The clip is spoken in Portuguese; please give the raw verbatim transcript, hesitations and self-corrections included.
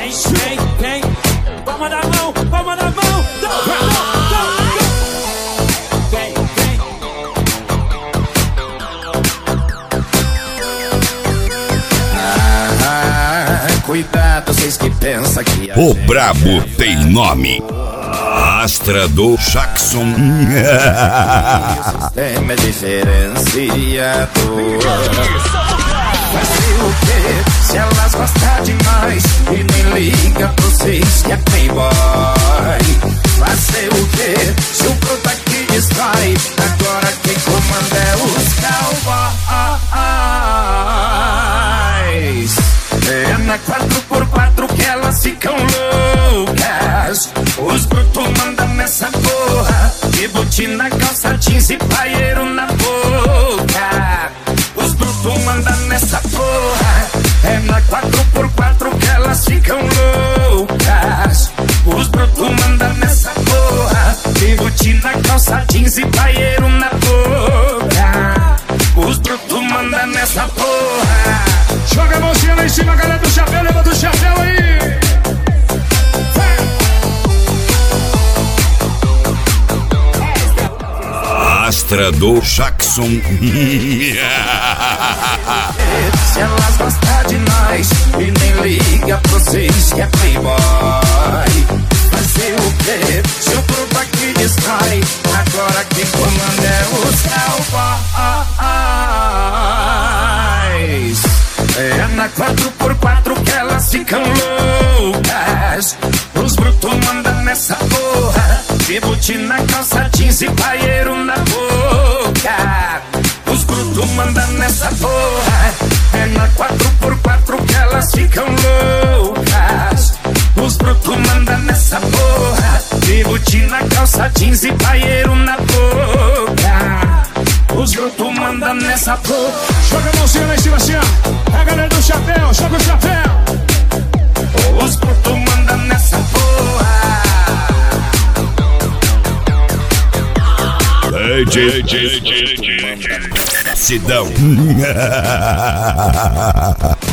vem, vem, vem. Palma da mão, palma da mão. Vem, vem. Ah, cuidado, vocês que pensam que O brabo tem nome. Astra do Jackson. o sistema é diferenciado. Fazer o quê? Se elas gostam demais e nem liga pra vocês que é playboy. Fazer o quê? Se o produto aqui destrói, agora quem comanda é os cowboys. É na quatro por quatro que elas ficam loucas. Os brutos mandam nessa porra, de botina, calça jeans e paieiro na boca. Os brutos mandam nessa porra. É na quatro por quatro que elas ficam loucas. Os brutos mandam nessa porra, de botina, calça jeans e paieiro na boca. Os brutos mandam nessa porra. Joga a mãozinha lá em cima, galera do chapéu, levanta o chapéu aí. Astra do Jackson. Se elas gostam de nós e nem liga pra vocês que é playboy. Fazer o quê? Se o grupo aqui destrói, agora quem comanda é os cowboys. É na quatro por quatro que elas ficam loucas. Os brutos mandam nessa porra, de botina, calça jeans e paieiro na boca. Os brutos mandam nessa porra. É na quatro por quatro que elas ficam loucas. Os brutos mandam nessa porra, de botina, calça jeans e paieiro na boca. Os brutos mandam nessa porra. Joga a mãozinha lá em cima assim, ó. A galera do chapéu, joga o chapéu. Os brutos mandam nessa porra. D J, D J, D J, Sidão.